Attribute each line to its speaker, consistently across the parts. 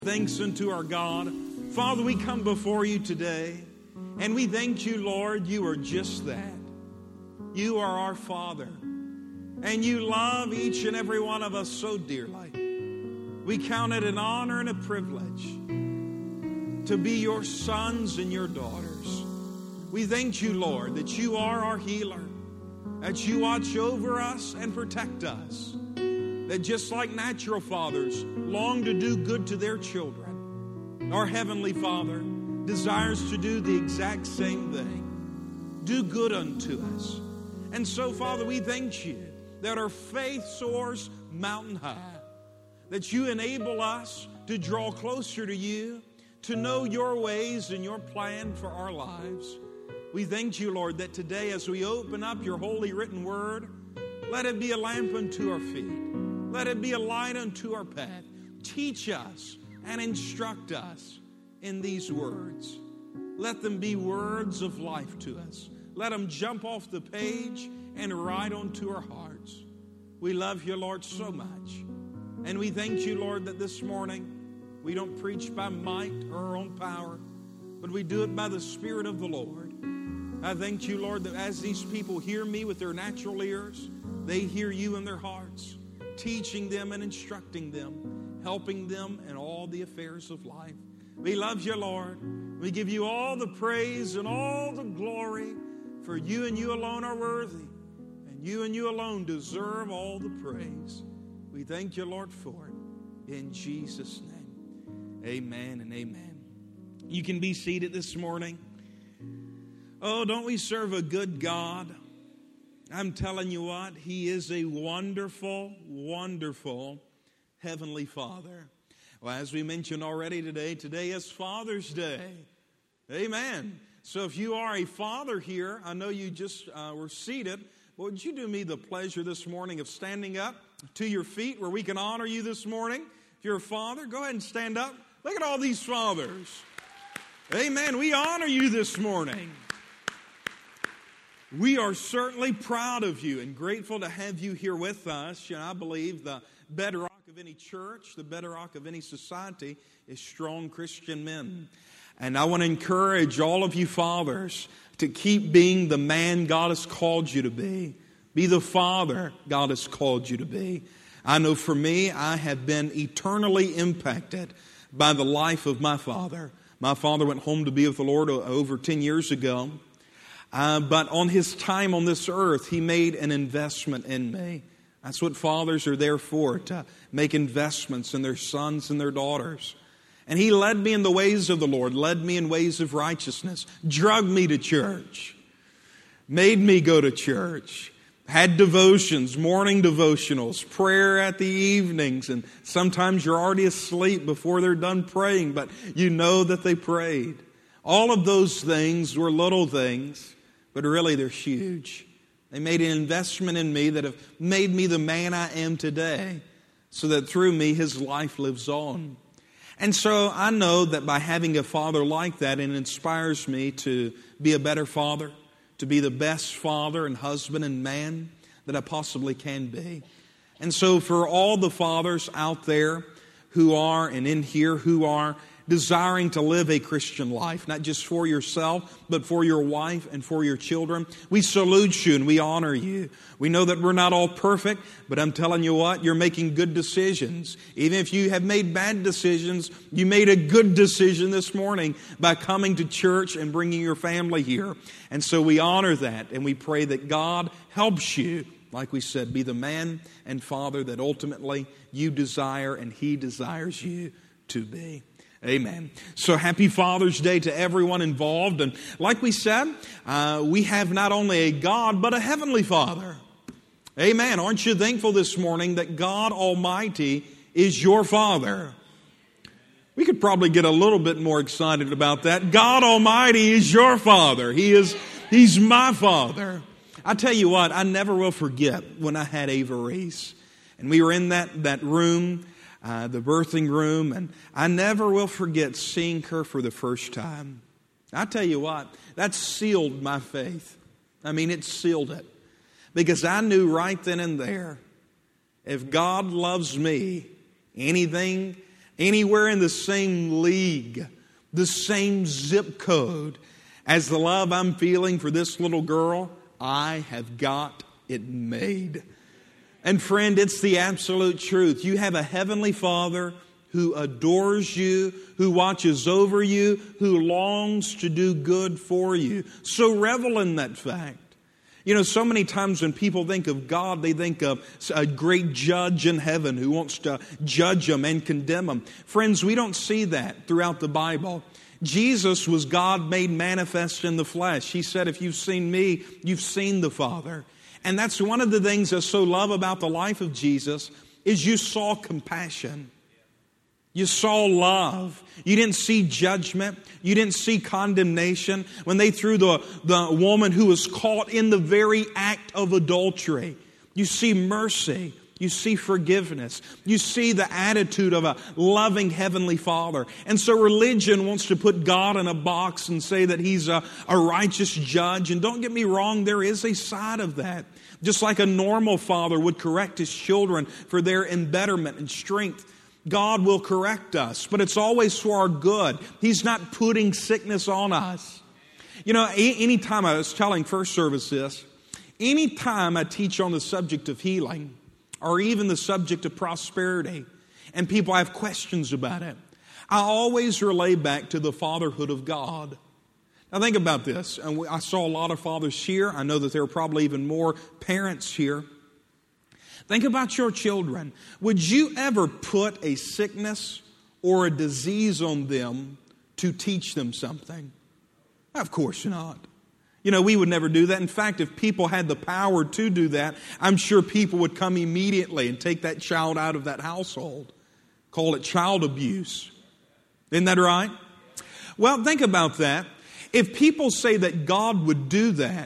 Speaker 1: Thanks unto our God. Father, we come before you today, and we thank you, Lord, you are just that. You are our Father, and you love each and every one of us so dearly. We count it an honor and a privilege to be your sons and your daughters. We thank you, Lord, that you are our healer, that you watch over us and protect us. That just like natural fathers long to do good to their children, our Heavenly Father desires to do the exact same thing. Do good unto us. And so, Father, we thank you that our faith soars mountain high, that you enable us to draw closer to you, to know your ways and your plan for our lives. We thank you, Lord, that today as we open up your holy written word, let it be a lamp unto our feet. Let it be a light unto our path. Teach us and instruct us in these words. Let them be words of life to us. Let them jump off the page and right onto our hearts. We love you, Lord, so much. And we thank you, Lord, that this morning we don't preach by might or our own power, but we do it by the Spirit of the Lord. I thank you, Lord, that as these people hear me with their natural ears, they hear you in their hearts, teaching them and instructing them, helping them in all the affairs of life. We love you, Lord. We give you all the praise and all the glory, for you and you alone are worthy, and you alone deserve all the praise. We thank you, Lord, for it. In Jesus' name, amen and amen. You can be seated this morning. Oh, don't we serve a good God? I'm telling you what, He is a wonderful, wonderful Heavenly Father. Well, as we mentioned already today is Father's Day. Amen. So if you are a father here, I know you just were seated, but would you do me the pleasure this morning of standing up to your feet where we can honor you this morning? If you're a father, go ahead and stand up. Look at all these fathers. Amen. We honor you this morning. We are certainly proud of you and grateful to have you here with us. You know, I believe the bedrock of any church, the bedrock of any society is strong Christian men. And I want to encourage all of you fathers to keep being the man God has called you to be. Be the father God has called you to be. I know for me, I have been eternally impacted by the life of my father. My father went home to be with the Lord over 10 years ago. But on his time on this earth, he made an investment in me. That's what fathers are there for, to make investments in their sons and their daughters. And he led me in the ways of the Lord, led me in ways of righteousness, drugged me to church, made me go to church, had devotions, morning devotionals, prayer at the evenings, and sometimes you're already asleep before they're done praying, but you know that they prayed. All of those things were little things, but really they're huge. They made an investment in me that have made me the man I am today, so that through me his life lives on. And so I know that by having a father like that, it inspires me to be a better father, to be the best father and husband and man that I possibly can be. And so for all the fathers out there who are, and in here, who are desiring to live a Christian life, not just for yourself, but for your wife and for your children, we salute you and we honor you. We know that we're not all perfect, but I'm telling you what, you're making good decisions. Even if you have made bad decisions, you made a good decision this morning by coming to church and bringing your family here. And so we honor that, and we pray that God helps you, like we said, be the man and father that ultimately you desire and He desires you to be. Amen. So happy Father's Day to everyone involved. And like we said, we have not only a God, but a Heavenly Father. Amen. Aren't you thankful this morning that God Almighty is your Father? We could probably get a little bit more excited about that. God Almighty is your Father. He's my Father. I tell you what, I never will forget when I had Ava Reese. And we were in that room, the birthing room, and I never will forget seeing her for the first time. I tell you what, that sealed my faith. I mean, it sealed it. Because I knew right then and there, if God loves me, anything anywhere in the same league, the same zip code as the love I'm feeling for this little girl, I have got it made. And friend, it's the absolute truth. You have a heavenly Father who adores you, who watches over you, who longs to do good for you. So revel in that fact. You know, so many times when people think of God, they think of a great judge in heaven who wants to judge them and condemn them. Friends, we don't see that throughout the Bible. Jesus was God made manifest in the flesh. He said, if you've seen me, you've seen the Father. And that's one of the things I so love about the life of Jesus is you saw compassion. You saw love. You didn't see judgment. You didn't see condemnation. When they threw the woman who was caught in the very act of adultery, you see mercy. You see forgiveness. You see the attitude of a loving Heavenly Father. And so religion wants to put God in a box and say that He's a righteous judge. And don't get me wrong, there is a side of that. Just like a normal father would correct his children for their embetterment and strength, God will correct us, but it's always for our good. He's not putting sickness on us. You know, anytime I was telling first service this, anytime I teach on the subject of healing or even the subject of prosperity and people have questions about it, I always relay back to the fatherhood of God. Now think about this. I saw a lot of fathers here. I know that there are probably even more parents here. Think about your children. Would you ever put a sickness or a disease on them to teach them something? Of course not. You know, we would never do that. In fact, if people had the power to do that, I'm sure people would come immediately and take that child out of that household. Call it child abuse. Isn't that right? Well, think about that. If people say that God would do that,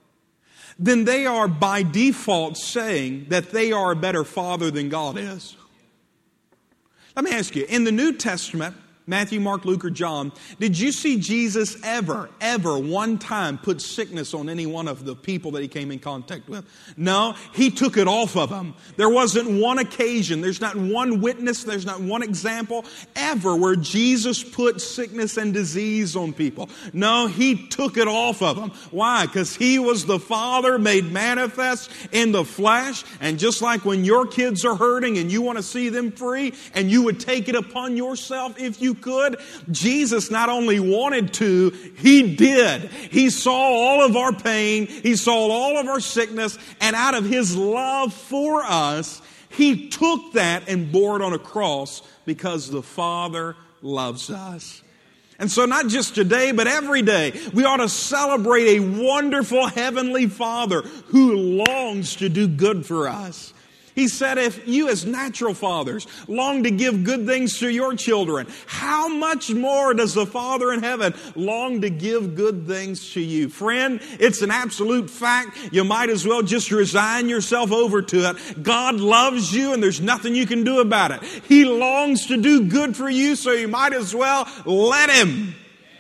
Speaker 1: then they are by default saying that they are a better father than God is. Let me ask you, in the New Testament, Matthew, Mark, Luke, or John, did you see Jesus ever one time put sickness on any one of the people that He came in contact with? No, He took it off of them. There wasn't one occasion, there's not one witness, there's not one example ever where Jesus put sickness and disease on people. No, He took it off of them. Why? Because He was the Father made manifest in the flesh. And just like when your kids are hurting and you want to see them free and you would take it upon yourself if you could, Jesus not only wanted to, He did. He saw all of our pain. He saw all of our sickness. And out of His love for us, He took that and bore it on a cross because the Father loves us. And so not just today, but every day, we ought to celebrate a wonderful Heavenly Father who longs to do good for us. He said, if you as natural fathers long to give good things to your children, how much more does the Father in heaven long to give good things to you? Friend, it's an absolute fact. You might as well just resign yourself over to it. God loves you and there's nothing you can do about it. He longs to do good for you, so you might as well let Him.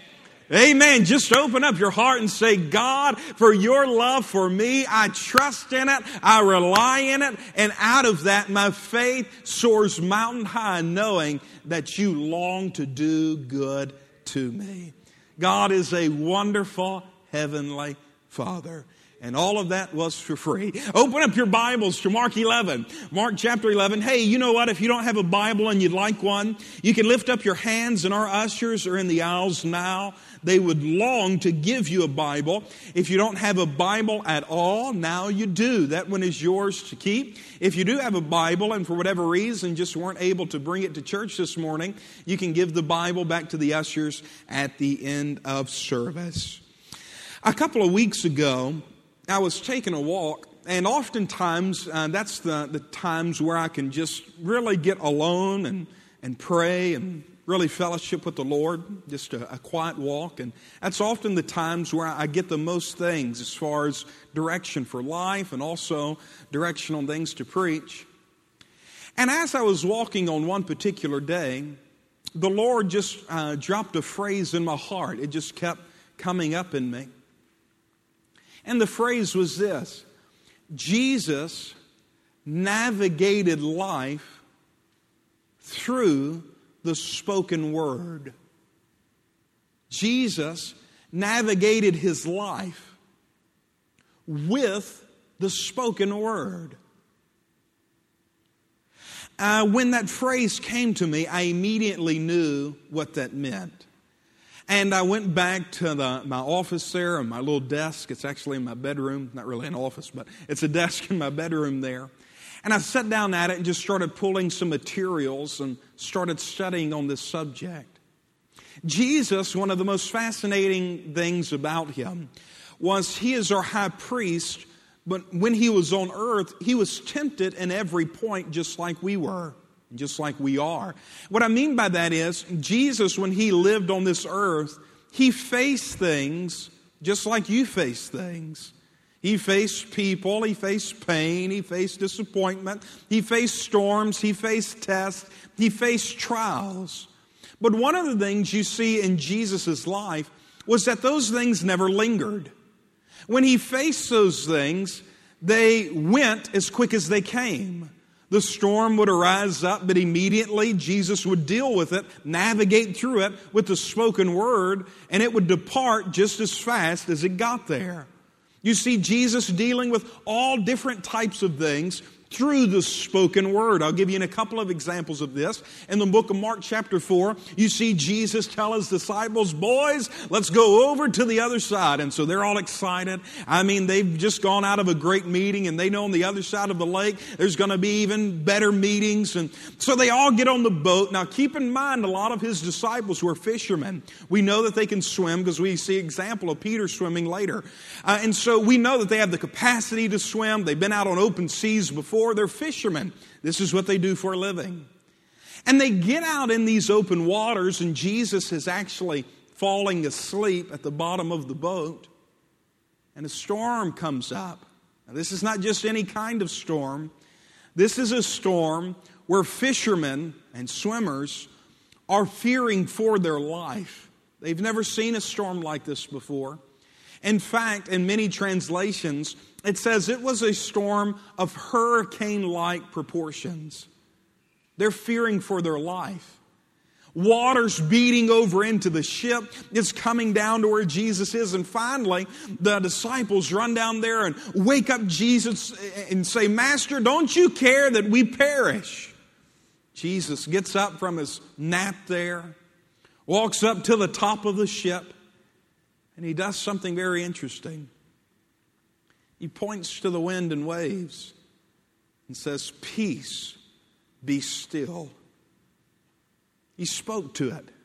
Speaker 1: Amen. Just open up your heart and say, God, for your love for me, I trust in it, I rely in it, and out of that my faith soars mountain high, knowing that you long to do good to me. God is a wonderful Heavenly Father. And all of that was for free. Open up your Bibles to Mark 11. Mark chapter 11. Hey, you know what? If you don't have a Bible and you'd like one, you can lift up your hands and our ushers are in the aisles now. They would long to give you a Bible. If you don't have a Bible at all, now you do. That one is yours to keep. If you do have a Bible and for whatever reason just weren't able to bring it to church this morning, you can give the Bible back to the ushers at the end of service. A couple of weeks ago, I was taking a walk, and oftentimes that's the times where I can just really get alone and pray and really fellowship with the Lord, just a quiet walk. And that's often the times where I get the most things as far as direction for life and also direction on things to preach. And as I was walking on one particular day, the Lord just dropped a phrase in my heart. It just kept coming up in me. And the phrase was this: Jesus navigated life through the spoken word. Jesus navigated his life with the spoken word. When that phrase came to me, I immediately knew what that meant. And I went back to my office there and my little desk. It's actually in my bedroom. Not really an office, but it's a desk in my bedroom there. And I sat down at it and just started pulling some materials and started studying on this subject. Jesus, one of the most fascinating things about him was he is our high priest, but when he was on earth, he was tempted in every point just like we were, just like we are. What I mean by that is, Jesus, when he lived on this earth, he faced things just like you face things. He faced people, he faced pain, he faced disappointment, he faced storms, he faced tests, he faced trials. But one of the things you see in Jesus' life was that those things never lingered. When he faced those things, they went as quick as they came. The storm would arise up, but immediately Jesus would deal with it, navigate through it with the spoken word, and it would depart just as fast as it got there. You see Jesus dealing with all different types of things through the spoken word. I'll give you a couple of examples of this. In the book of Mark chapter 4, you see Jesus tell his disciples, boys, let's go over to the other side. And so they're all excited. I mean, they've just gone out of a great meeting and they know on the other side of the lake, there's going to be even better meetings. And so they all get on the boat. Now keep in mind, a lot of his disciples were fishermen. We know that they can swim because we see an example of Peter swimming later. And so we know that they have the capacity to swim. They've been out on open seas before. They're fishermen. This is what they do for a living. And they get out in these open waters, and Jesus is actually falling asleep at the bottom of the boat. And a storm comes up. Now, this is not just any kind of storm. This is a storm where fishermen and swimmers are fearing for their life. They've never seen a storm like this before. In fact, in many translations, it says it was a storm of hurricane-like proportions. They're fearing for their life. Water's beating over into the ship. It's coming down to where Jesus is. And finally, the disciples run down there and wake up Jesus and say, Master, don't you care that we perish? Jesus gets up from his nap there, walks up to the top of the ship, and he does something very interesting. He points to the wind and waves and says, peace, be still. He spoke to it.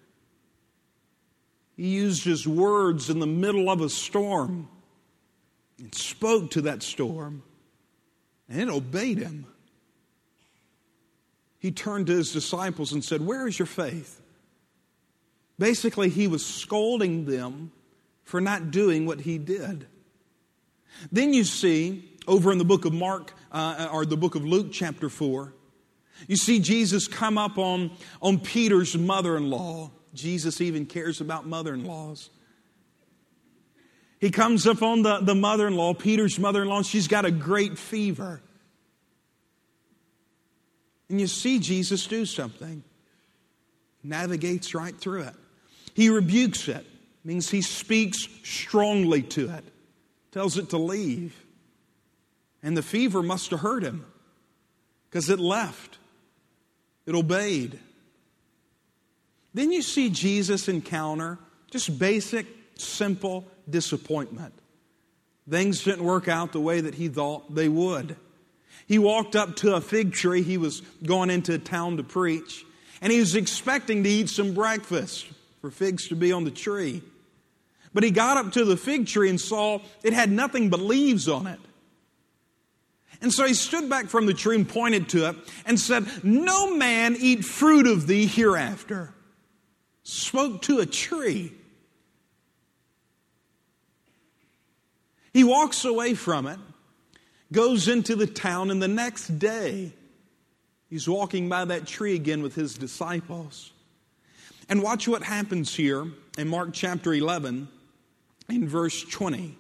Speaker 1: He used his words in the middle of a storm and spoke to that storm, and it obeyed him. He turned to his disciples and said, where is your faith? Basically, he was scolding them for not doing what he did. Then you see, over in the book of Mark, or the book of Luke chapter 4, you see Jesus come up on Peter's mother-in-law. Jesus even cares about mother-in-laws. He comes up on the mother-in-law, Peter's mother-in-law. She's got a great fever. And you see Jesus do something. Navigates right through it. He rebukes it. Means he speaks strongly to it. Tells it to leave. And the fever must have hurt him. Because it left. It obeyed. Then you see Jesus encounter just basic, simple disappointment. Things didn't work out the way that he thought they would. He walked up to a fig tree. He was going into town to preach. And he was expecting to eat some breakfast for figs to be on the tree. But he got up to the fig tree and saw it had nothing but leaves on it. And so he stood back from the tree and pointed to it and said, no man eat fruit of thee hereafter. Spoke to a tree. He walks away from it, goes into the town, and the next day he's walking by that tree again with his disciples. And watch what happens here in Mark chapter 11 in verse 20.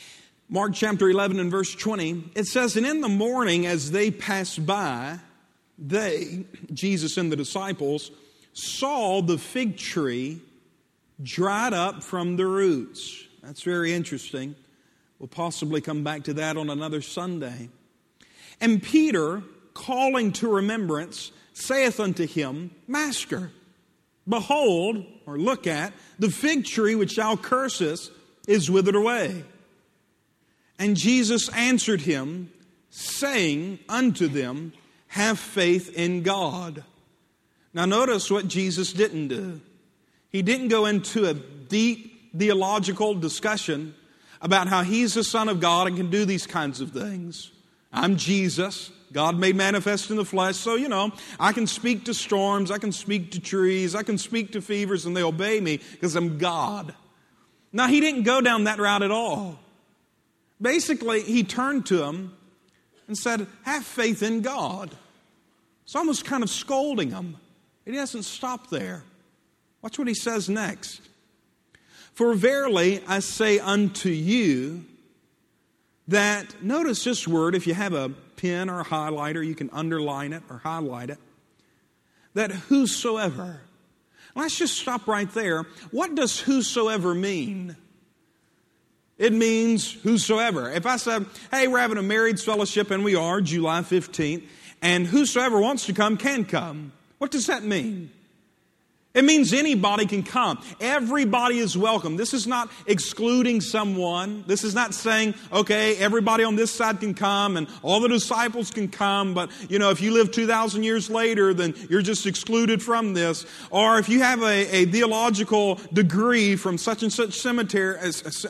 Speaker 1: Mark chapter 11 and verse 20, it says, and in the morning as they passed by, they, Jesus and the disciples, saw the fig tree dried up from the roots. That's very interesting. We'll possibly come back to that on another Sunday. And Peter, calling to remembrance, saith unto him, Master, behold, or look at, the fig tree which thou cursest is withered away. And Jesus answered him, saying unto them, Have faith in God. Now notice what Jesus didn't do. He didn't go into a deep theological discussion about how He's the Son of God and can do these kinds of things. I'm Jesus, God made manifest in the flesh, so I can speak to storms, I can speak to trees, I can speak to fevers, and they obey me because I'm God. Now, He didn't go down that route at all. Basically, He turned to him and said, have faith in God. It's almost kind of scolding him. He doesn't stop there. Watch what He says next. For verily I say unto you that, notice this word, if you have a pen or a highlighter, you can underline it or highlight it, that whosoever. Let's just stop right there. What does whosoever mean? It means whosoever. If I said, hey, we're having a marriage fellowship, and we are, July 15th, and whosoever wants to come can come. What does that mean? It means anybody can come. Everybody is welcome. This is not excluding someone. This is not saying, okay, everybody on this side can come and all the disciples can come, but, if you live 2,000 years later, then you're just excluded from this. Or if you have a theological degree from such and such seminary,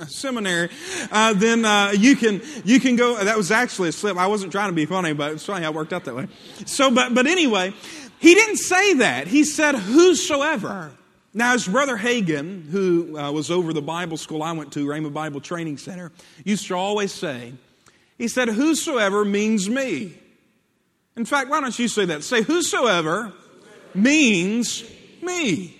Speaker 1: then you can go. That was actually a slip. I wasn't trying to be funny, but it's funny how it worked out that way. So, but anyway, He didn't say that. He said, whosoever. Now, as Brother Hagin, who was over the Bible school I went to, Rhema Bible Training Center, used to always say, he said, whosoever means me. In fact, why don't you say that? Say, whosoever means me.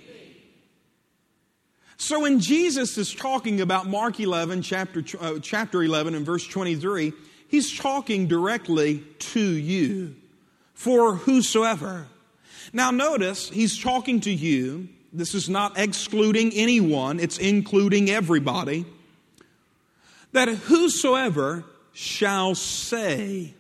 Speaker 1: So when Jesus is talking about Mark 11, chapter 11 and verse 23, He's talking directly to you. For whosoever. Now notice, He's talking to you. This is not excluding anyone. It's including everybody. That whosoever shall say,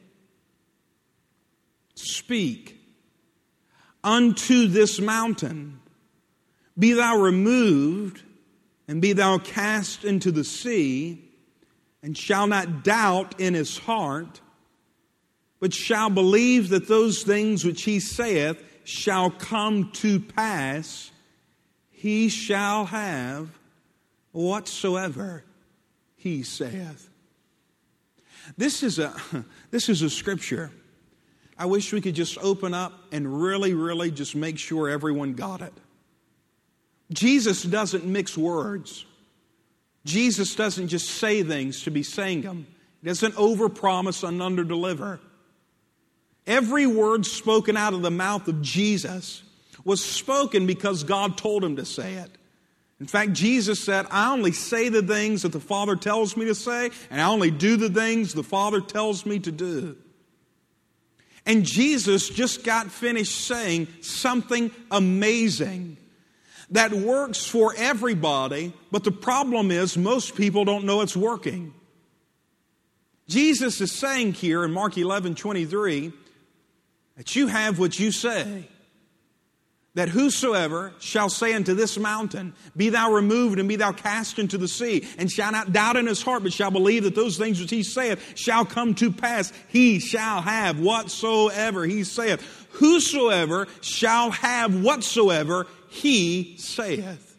Speaker 1: speak, unto this mountain, be thou removed, and be thou cast into the sea, and shall not doubt in his heart, but shall believe that those things which he saith shall come to pass, he shall have whatsoever he saith. This is a scripture. I wish we could just open up and really just make sure everyone got it. Jesus doesn't mix words. Jesus doesn't just say things to be saying them. He doesn't overpromise and underdeliver. Every word spoken out of the mouth of Jesus was spoken because God told him to say it. In fact, Jesus said, I only say the things that the Father tells me to say, and I only do the things the Father tells me to do. And Jesus just got finished saying something amazing that works for everybody, but the problem is most people don't know it's working. Jesus is saying here in Mark 11:23, that you have what you say. That whosoever shall say unto this mountain, be thou removed and be thou cast into the sea, and shall not doubt in his heart, but shall believe that those things which he saith shall come to pass, he shall have whatsoever he saith. Whosoever shall have whatsoever he saith.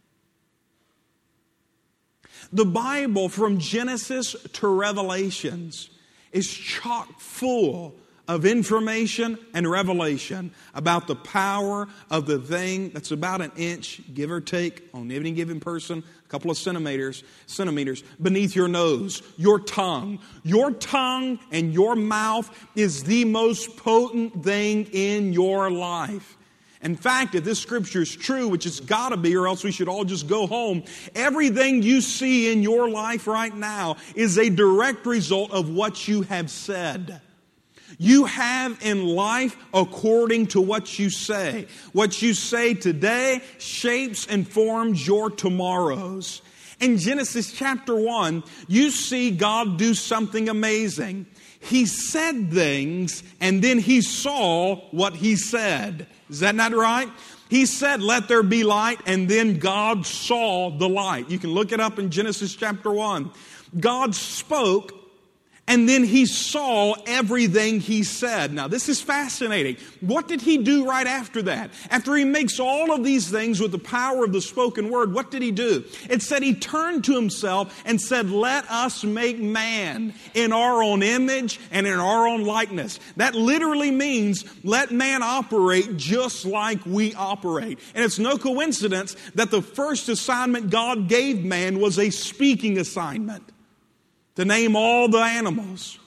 Speaker 1: The Bible from Genesis to Revelations is chock full of information and revelation about the power of the thing that's about an inch, give or take, on any given person, a couple of centimeters beneath your nose, your tongue. Your tongue and your mouth is the most potent thing in your life. In fact, if this scripture is true, which it's got to be, or else we should all just go home, everything you see in your life right now is a direct result of what you have said. You have in life according to what you say. What you say today shapes and forms your tomorrows. In Genesis chapter 1, you see God do something amazing. He said things, and then He saw what He said. Is that not right? He said, "Let there be light," and then God saw the light. You can look it up in Genesis chapter 1. God spoke, and then He saw everything He said. Now, this is fascinating. What did He do right after that? After He makes all of these things with the power of the spoken word, what did He do? It said He turned to Himself and said, "Let us make man in our own image and in our own likeness." That literally means let man operate just like we operate. And it's no coincidence that the first assignment God gave man was a speaking assignment, to name all the animals.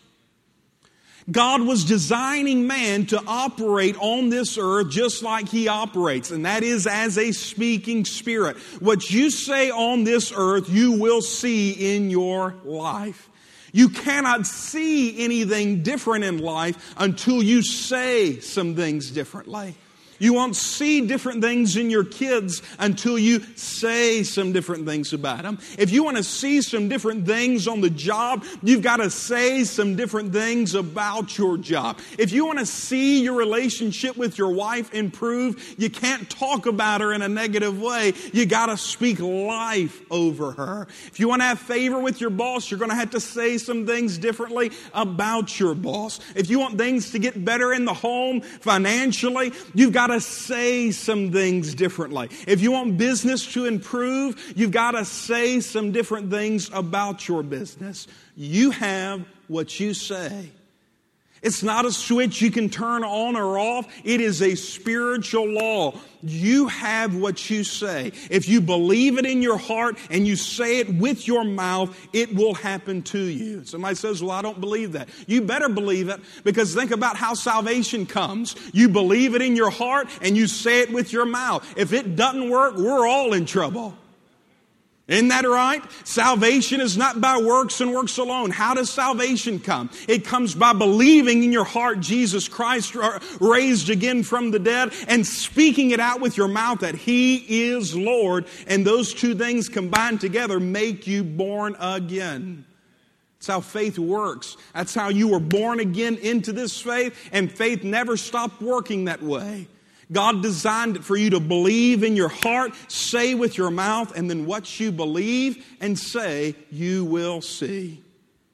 Speaker 1: God was designing man to operate on this earth just like He operates, and that is as a speaking spirit. What you say on this earth, you will see in your life. You cannot see anything different in life until you say some things differently. You won't see different things in your kids until you say some different things about them. If you want to see some different things on the job, you've got to say some different things about your job. If you want to see your relationship with your wife improve, you can't talk about her in a negative way. You got to speak life over her. If you want to have favor with your boss, you're going to have to say some things differently about your boss. If you want things to get better in the home financially, you've got to say some things differently. If you want business to improve, you've got to say some different things about your business. You have what you say. It's not a switch you can turn on or off. It is a spiritual law. You have what you say. If you believe it in your heart and you say it with your mouth, it will happen to you. Somebody says, "Well, I don't believe that." You better believe it, because think about how salvation comes. You believe it in your heart and you say it with your mouth. If it doesn't work, we're all in trouble. Isn't that right? Salvation is not by works and works alone. How does salvation come? It comes by believing in your heart Jesus Christ raised again from the dead and speaking it out with your mouth that He is Lord. And those two things combined together make you born again. That's how faith works. That's how you were born again into this faith, and faith never stopped working that way. God designed it for you to believe in your heart, say with your mouth, and then what you believe and say, you will see.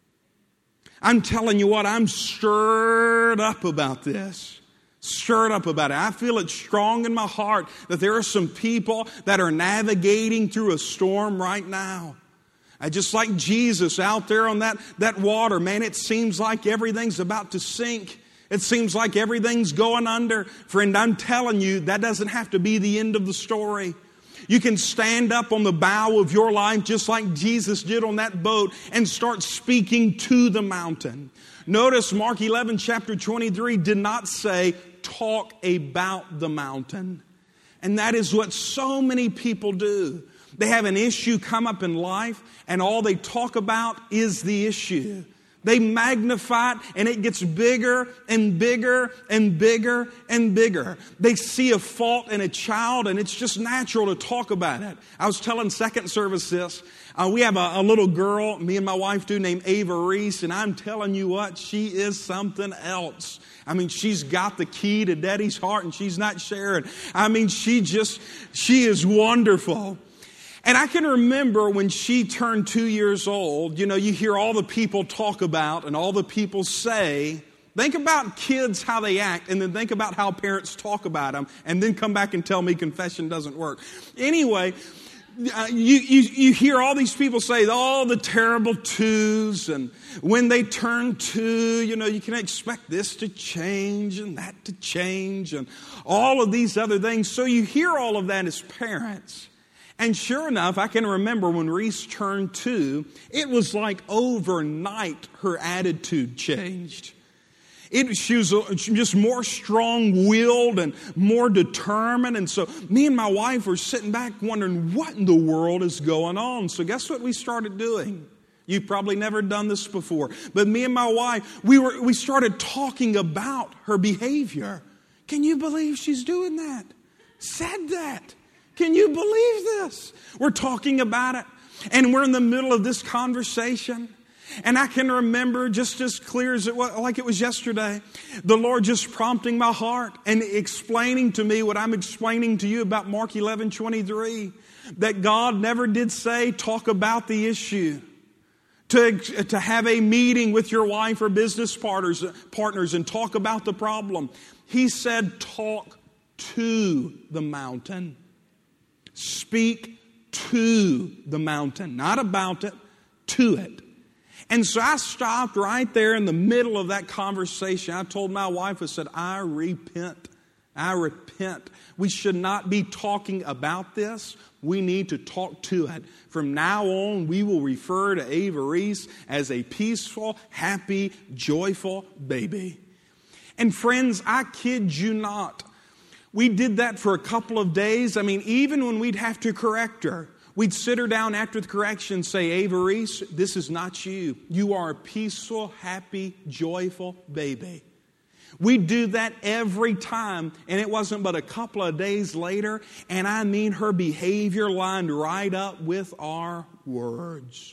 Speaker 1: I'm telling you what, I'm stirred up about this. Stirred up about it. I feel it strong in my heart that there are some people that are navigating through a storm right now. Just like Jesus out there on that water, man, it seems like everything's about to sink. It seems like everything's going under. Friend, I'm telling you, that doesn't have to be the end of the story. You can stand up on the bow of your life just like Jesus did on that boat and start speaking to the mountain. Notice Mark 11, chapter 23 did not say, talk about the mountain. And that is what so many people do. They have an issue come up in life, and all they talk about is the issue. They magnify it, and it gets bigger and bigger and bigger and bigger. They see a fault in a child, and it's just natural to talk about it. I was telling second service this. We have a little girl, me and my wife do, named Ava Reese, and I'm telling you what, she is something else. I mean, she's got the key to Daddy's heart, and she's not sharing. I mean, she is wonderful. And I can remember when she turned 2 years old, you hear all the people talk about and all the people say. Think about kids, how they act, and then think about how parents talk about them, and then come back and tell me confession doesn't work. Anyway, you hear all these people say all the terrible twos, and when they turn 2, you can expect this to change and that to change and all of these other things. So you hear all of that as parents. And sure enough, I can remember when Reese turned 2, it was like overnight her attitude changed. She was just more strong-willed and more determined. And so me and my wife were sitting back wondering what in the world is going on. So guess what we started doing? You've probably never done this before. But me and my wife, we started talking about her behavior. Can you believe she's doing that? Said that. Can you believe this? We're talking about it. And we're in the middle of this conversation. And I can remember just as clear as it was, like it was yesterday, the Lord just prompting my heart and explaining to me what I'm explaining to you about Mark 11:23. That God never did say, talk about the issue. To have a meeting with your wife or business partners and talk about the problem. He said, talk to the mountain. Speak to the mountain. Not about it, to it. And so I stopped right there in the middle of that conversation. I told my wife, I said, I repent. I repent. We should not be talking about this. We need to talk to it. From now on, we will refer to Ava Reese as a peaceful, happy, joyful baby. And friends, I kid you not. We did that for a couple of days. I mean, even when we'd have to correct her, we'd sit her down after the correction and say, Ava Reese, this is not you. You are a peaceful, happy, joyful baby. We do that every time, and it wasn't but a couple of days later, and I mean her behavior lined right up with our words.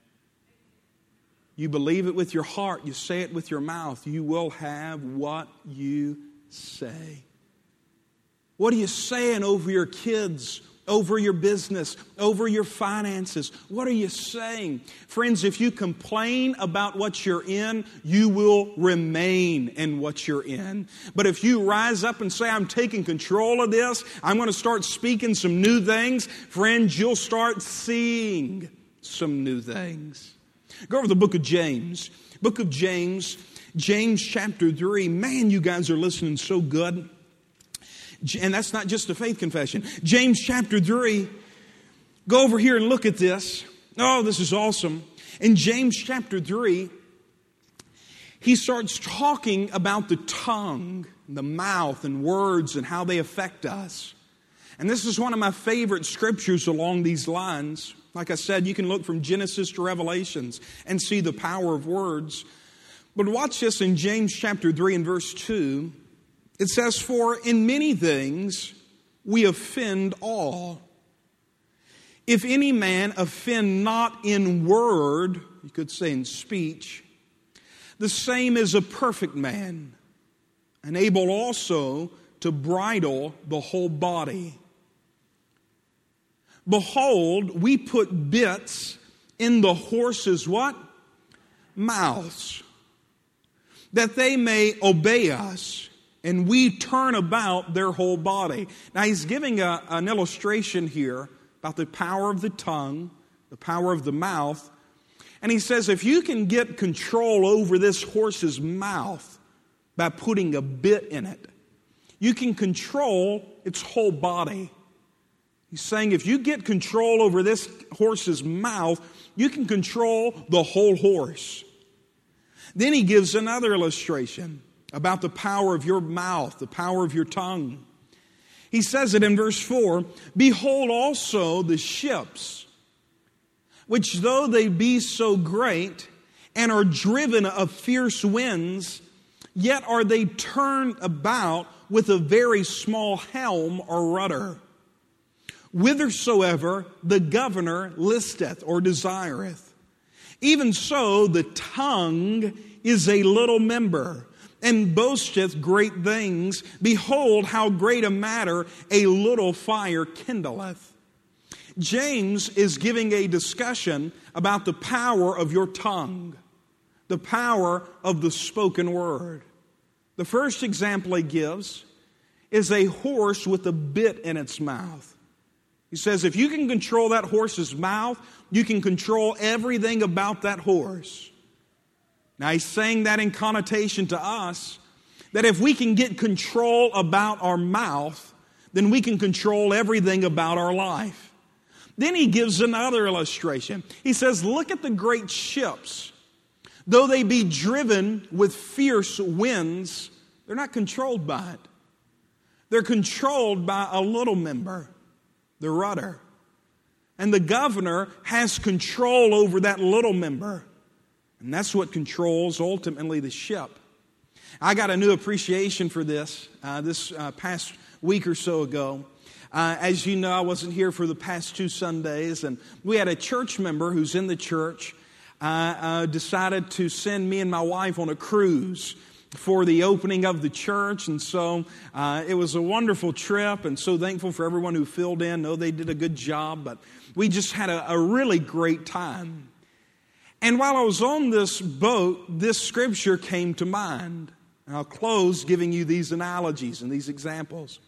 Speaker 1: You believe it with your heart, you say it with your mouth, you will have what you say. What are you saying over your kids, over your business, over your finances? What are you saying? Friends, if you complain about what you're in, you will remain in what you're in. But if you rise up and say, I'm taking control of this, I'm going to start speaking some new things, friends, you'll start seeing some new things. Go over the book of James. Book of James, James chapter 3. Man, you guys are listening so good. And that's not just a faith confession. James chapter 3. Go over here and look at this. Oh, this is awesome. In James chapter 3, he starts talking about the tongue, the mouth, and words and how they affect us. And this is one of my favorite scriptures along these lines. Like I said, you can look from Genesis to Revelations and see the power of words. But watch this in James chapter 3 and verse 2. It says, for in many things we offend all. If any man offend not in word, you could say in speech, the same is a perfect man, and able also to bridle the whole body. Behold, we put bits in the horses' what? Mouths, that they may obey us. And we turn about their whole body. Now he's giving an illustration here about the power of the tongue, the power of the mouth. And he says if you can get control over this horse's mouth by putting a bit in it, you can control its whole body. He's saying if you get control over this horse's mouth, you can control the whole horse. Then he gives another illustration about the power of your mouth, the power of your tongue. He says it in verse 4, behold also the ships, which though they be so great and are driven of fierce winds, yet are they turned about with a very small helm or rudder, whithersoever the governor listeth or desireth. Even so the tongue is a little member, and boasteth great things. Behold, how great a matter a little fire kindleth. James is giving a discussion about the power of your tongue, the power of the spoken word. The first example he gives is a horse with a bit in its mouth. He says if you can control that horse's mouth, you can control everything about that horse. Now he's saying that in connotation to us, that if we can get control about our mouth, then we can control everything about our life. Then he gives another illustration. He says, look at the great ships. Though they be driven with fierce winds, they're not controlled by it. They're controlled by a little member, the rudder. And the governor has control over that little member. And that's what controls, ultimately, the ship. I got a new appreciation for this past week or so ago. As you know, I wasn't here for the past 2 Sundays, and we had a church member who's in the church decided to send me and my wife on a cruise for the opening of the church. And so it was a wonderful trip, and so thankful for everyone who filled in. No, they did a good job, but we just had a really great time. And while I was on this boat, this scripture came to mind. And I'll close giving you these analogies and these examples.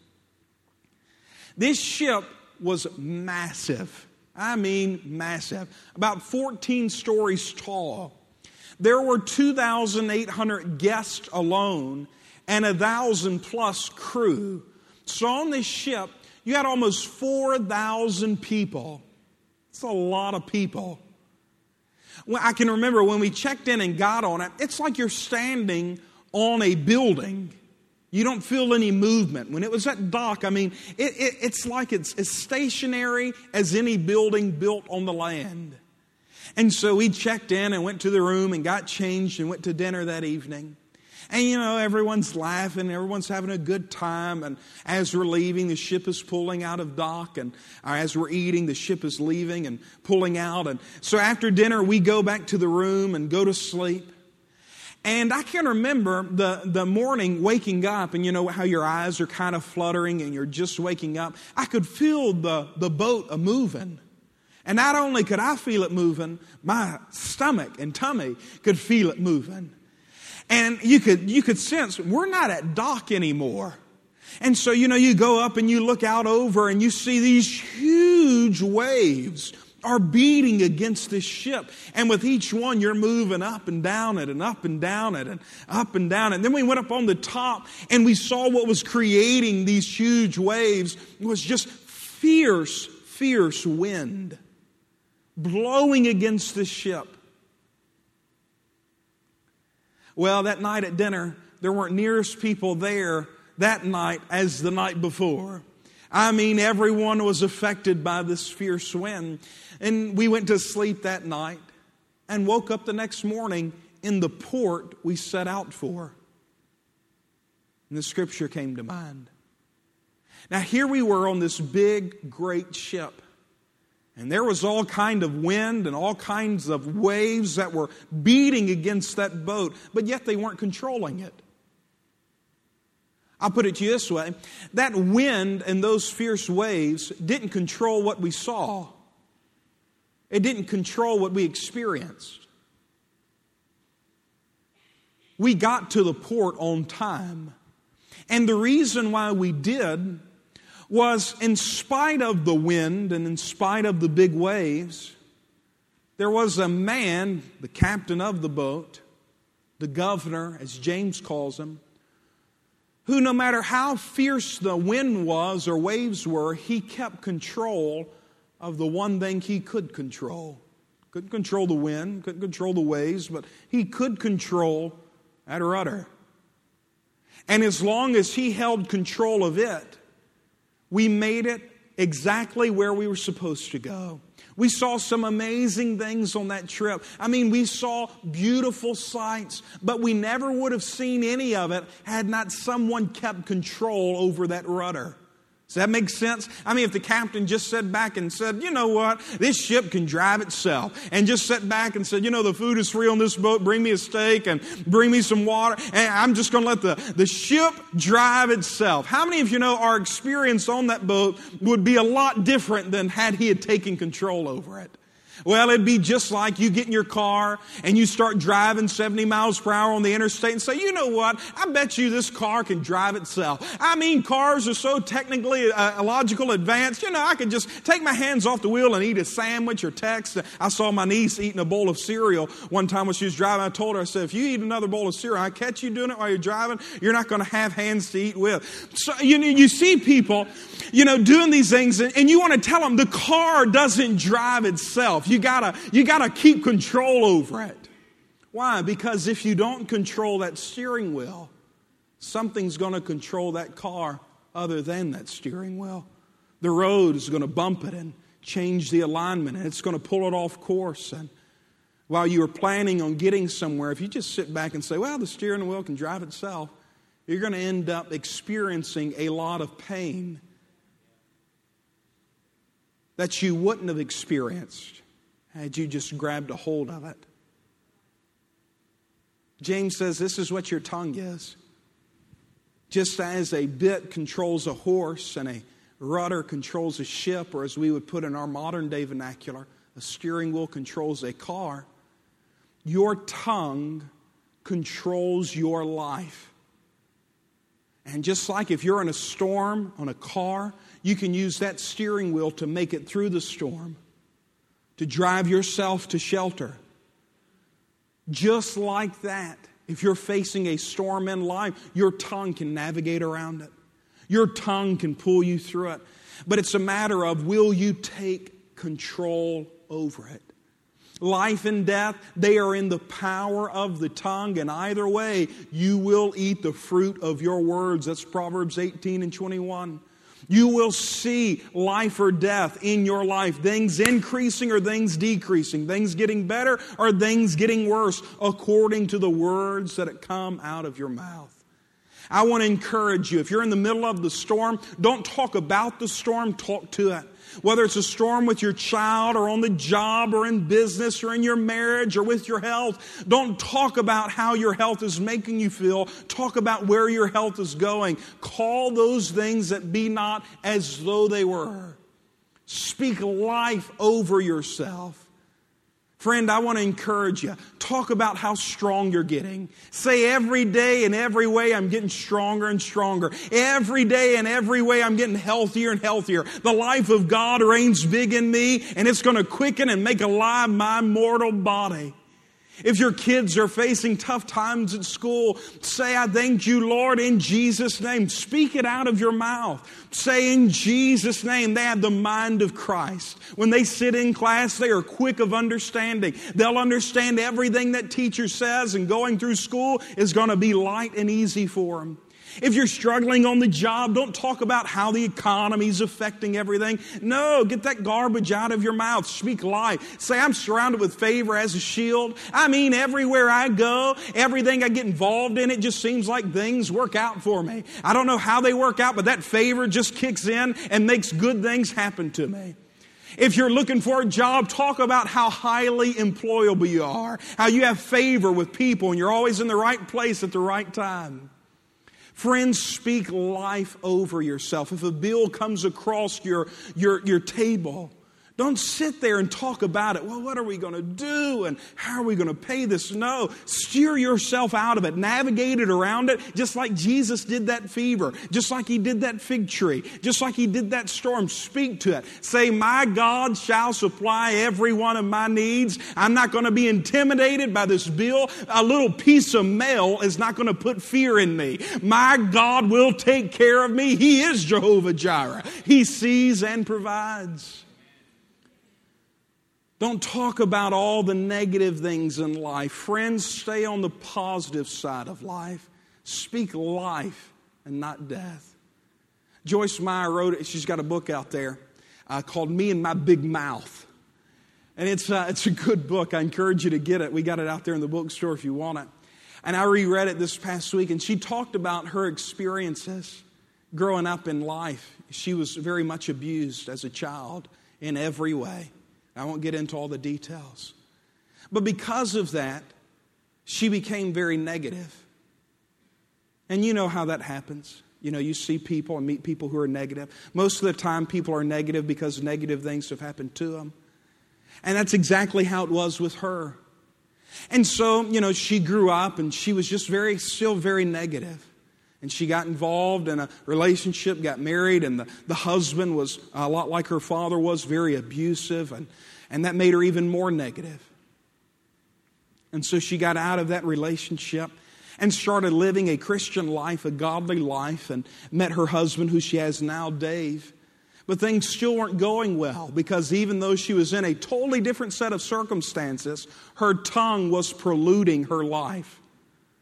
Speaker 1: This ship was massive. I mean massive. About 14 stories tall. There were 2,800 guests alone and 1,000 plus crew. So on this ship, you had almost 4,000 people. It's a lot of people. Well, I can remember when we checked in and got on it, it's like you're standing on a building. You don't feel any movement. When it was at dock, I mean, it's like it's as stationary as any building built on the land. And so we checked in and went to the room and got changed and went to dinner that evening. And, you know, everyone's laughing, everyone's having a good time. And as we're leaving, the ship is pulling out of dock. And as we're eating, the ship is leaving and pulling out. And so after dinner, we go back to the room and go to sleep. And I can remember the morning waking up, and you know how your eyes are kind of fluttering and you're just waking up. I could feel the boat a-moving. And not only could I feel it moving, my stomach and tummy could feel it moving. And you could sense we're not at dock anymore. And so, you know, you go up and you look out over and you see these huge waves are beating against this ship. And with each one, you're moving up and down it and up and down it and up and down it. And then we went up on the top and we saw what was creating these huge waves. It was just fierce wind blowing against the ship. Well, that night at dinner, there weren't near as people there that night as the night before. I mean, everyone was affected by this fierce wind. And we went to sleep that night and woke up the next morning in the port we set out for. And the scripture came to mind. Now, here we were on this big, great ship. And there was all kind of wind and all kinds of waves that were beating against that boat, but yet they weren't controlling it. I'll put it to you this way. That wind and those fierce waves didn't control what we saw. It didn't control what we experienced. We got to the port on time. And the reason why we did was, in spite of the wind and in spite of the big waves, there was a man, the captain of the boat, the governor, as James calls him, who no matter how fierce the wind was or waves were, he kept control of the one thing he could control. Couldn't control the wind, couldn't control the waves, but he could control that rudder. And as long as he held control of it, we made it exactly where we were supposed to go. We saw some amazing things on that trip. I mean, we saw beautiful sights, but we never would have seen any of it had not someone kept control over that rudder. Does that make sense? I mean, if the captain just sat back and said, you know what, this ship can drive itself, and just sat back and said, you know, the food is free on this boat, bring me a steak and bring me some water, and I'm just going to let the ship drive itself. How many of you know our experience on that boat would be a lot different than had he had taken control over it? Well, it'd be just like you get in your car and you start driving 70 miles per hour on the interstate and say, you know what, I bet you this car can drive itself. I mean, cars are so technically logical advanced. You know, I could just take my hands off the wheel and eat a sandwich or text. I saw my niece eating a bowl of cereal one time when she was driving. I told her, I said, if you eat another bowl of cereal, I catch you doing it while you're driving, you're not going to have hands to eat with. So, you see people, you know, doing these things and you want to tell them the car doesn't drive itself. You gotta keep control over it. Why? Because if you don't control that steering wheel, something's going to control that car other than that steering wheel. The road is going to bump it and change the alignment, and it's going to pull it off course. And while you are planning on getting somewhere, if you just sit back and say, well, the steering wheel can drive itself, you're going to end up experiencing a lot of pain that you wouldn't have experienced had you just grabbed a hold of it. James says this is what your tongue is. Just as a bit controls a horse and a rudder controls a ship, or as we would put in our modern day vernacular, a steering wheel controls a car, your tongue controls your life. And just like if you're in a storm on a car, you can use that steering wheel to make it through the storm, to drive yourself to shelter. Just like that, if you're facing a storm in life, your tongue can navigate around it. Your tongue can pull you through it. But it's a matter of, will you take control over it? Life and death, they are in the power of the tongue, and either way, you will eat the fruit of your words. That's Proverbs 18 and 21. You will see life or death in your life, things increasing or things decreasing, things getting better or things getting worse, according to the words that come out of your mouth. I want to encourage you, if you're in the middle of the storm, don't talk about the storm, talk to it. Whether it's a storm with your child or on the job or in business or in your marriage or with your health, don't talk about how your health is making you feel. Talk about where your health is going. Call those things that be not as though they were. Speak life over yourself. Friend, I want to encourage you. Talk about how strong you're getting. Say every day and every way I'm getting stronger and stronger. Every day and every way I'm getting healthier and healthier. The life of God reigns big in me, and it's going to quicken and make alive my mortal body. If your kids are facing tough times at school, say, I thank you, Lord, in Jesus' name. Speak it out of your mouth. Say, in Jesus' name, they have the mind of Christ. When they sit in class, they are quick of understanding. They'll understand everything that teacher says, and going through school is going to be light and easy for them. If you're struggling on the job, don't talk about how the economy is affecting everything. No, get that garbage out of your mouth. Speak life. Say, I'm surrounded with favor as a shield. I mean, everywhere I go, everything I get involved in, it just seems like things work out for me. I don't know how they work out, but that favor just kicks in and makes good things happen to me. If you're looking for a job, talk about how highly employable you are, how you have favor with people, and you're always in the right place at the right time. Friends, speak life over yourself. If a bill comes across your table, don't sit there and talk about it. Well, what are we going to do? And how are we going to pay this? No. Steer yourself out of it. Navigate it around it, just like Jesus did that fever, just like He did that fig tree, just like He did that storm. Speak to it. Say, my God shall supply every one of my needs. I'm not going to be intimidated by this bill. A little piece of mail is not going to put fear in me. My God will take care of me. He is Jehovah Jireh. He sees and provides. Don't talk about all the negative things in life. Friends, stay on the positive side of life. Speak life and not death. Joyce Meyer wrote it. She's got a book out there called Me and My Big Mouth. And it's a good book. I encourage you to get it. We got it out there in the bookstore if you want it. And I reread it this past week, and she talked about her experiences growing up in life. She was very much abused as a child in every way. I won't get into all the details. But because of that, she became very negative. And you know how that happens. You know, you see people and meet people who are negative. Most of the time, people are negative because negative things have happened to them. And that's exactly how it was with her. And so, you know, she grew up and she was just still very negative. And she got involved in a relationship, got married, and the husband was a lot like her father was, very abusive, and that made her even more negative. And so she got out of that relationship and started living a Christian life, a godly life, and met her husband, who she has now, Dave. But things still weren't going well, because even though she was in a totally different set of circumstances, her tongue was polluting her life.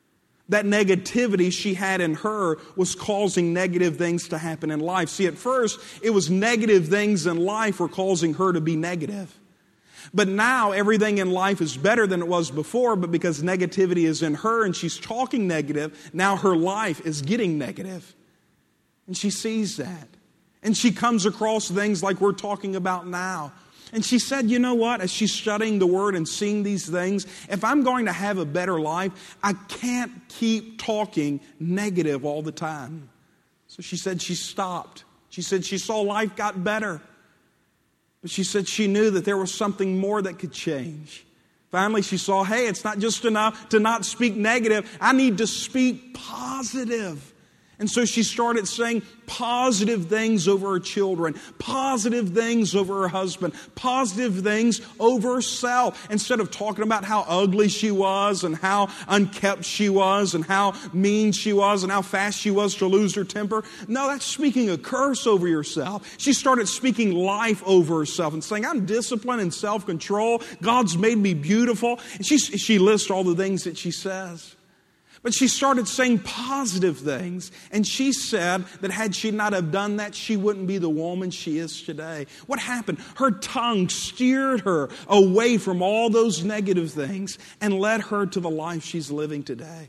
Speaker 1: That negativity she had in her was causing negative things to happen in life. See, at first, it was negative things in life were causing her to be negative. But now everything in life is better than it was before, but because negativity is in her and she's talking negative, now her life is getting negative. And she sees that. And she comes across things like we're talking about now. And she said, you know what, as she's studying the Word and seeing these things, if I'm going to have a better life, I can't keep talking negative all the time. So she said she stopped. She said she saw life got better. But she said she knew that there was something more that could change. Finally, she saw, hey, it's not just enough to not speak negative. I need to speak positive. And so she started saying positive things over her children, positive things over her husband, positive things over herself. Instead of talking about how ugly she was and how unkept she was and how mean she was and how fast she was to lose her temper. No, that's speaking a curse over yourself. She started speaking life over herself and saying, I'm disciplined and self-control. God's made me beautiful. And she lists all the things that she says. But she started saying positive things, and she said that had she not have done that, she wouldn't be the woman she is today. What happened? Her tongue steered her away from all those negative things and led her to the life she's living today.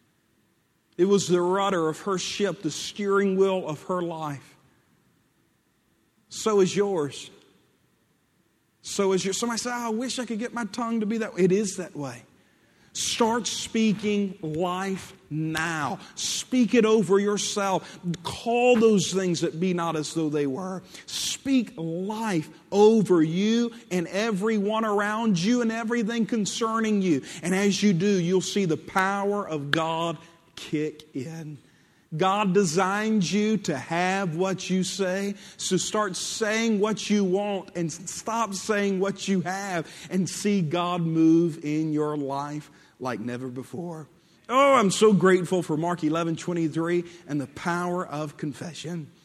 Speaker 1: It was the rudder of her ship, the steering wheel of her life. So is yours. So is yours. Somebody say, I wish I could get my tongue to be that way. It is that way. Start speaking life now. Speak it over yourself. Call those things that be not as though they were. Speak life over you and everyone around you and everything concerning you. And as you do, you'll see the power of God kick in. God designed you to have what you say, so start saying what you want and stop saying what you have and see God move in your life like never before. Oh, I'm so grateful for Mark 11:23 and the power of confession.